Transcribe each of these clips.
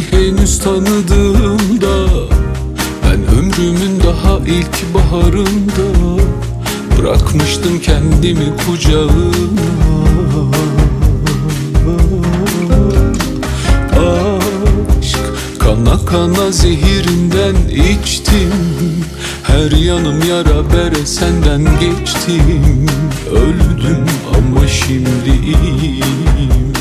henüz tanıdığımda, ben ömrümün daha ilk baharında bırakmıştım kendimi kucağına. Aşk kana kana zehirinden içtim, her yanım yara bere senden geçtim. Öldüm ama şimdi iyiyim.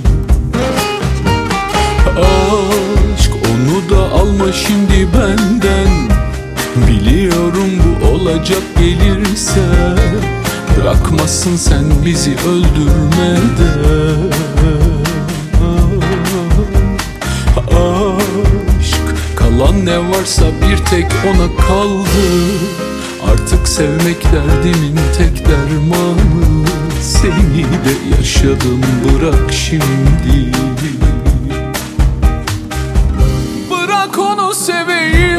Aşk onu da alma şimdi benden, biliyorum bu olacak gelirse. Bırakmazsın sen bizi öldürmeden. Aşk kalan ne varsa bir tek ona kaldı. Artık sevmek derdimin tek dermanı. Seni de yaşadım, bırak şimdi. Bırak onu seveyim,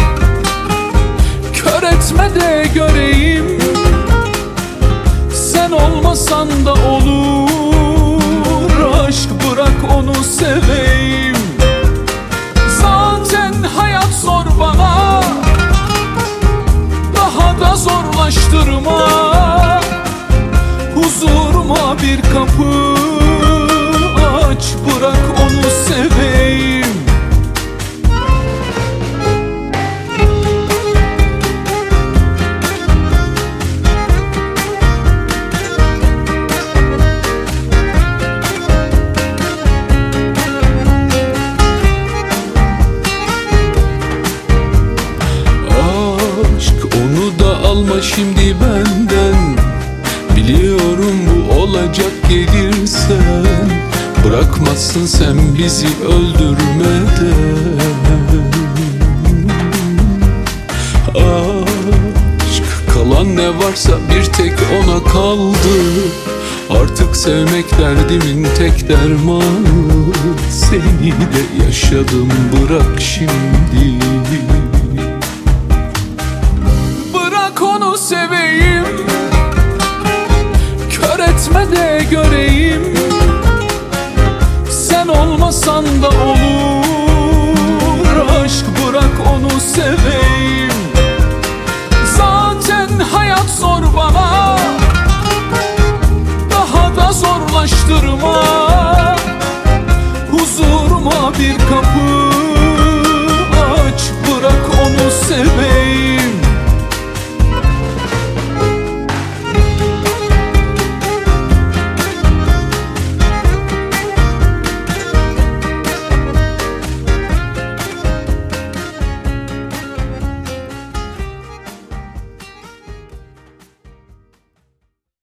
kör etme de göreyim. Sen olmasan da olur, aşk bırak onu seveyim. Zaten hayat zor bana, daha da zorlaştırma. Huzuruma bir kapı aç, bırak onu seveyim. Alma şimdi benden, biliyorum bu olacak gelirsen. Bırakmazsın sen bizi öldürmeden. Aşk kalan ne varsa bir tek ona kaldı. Artık sevmek derdimin tek dermanı. Seni de yaşadım, bırak şimdi. Onu seveyim, kör etme de göreyim. Sen olmasan da olur, aşk bırak onu seveyim. Zaten hayat zor bana, daha da zorlaştırma.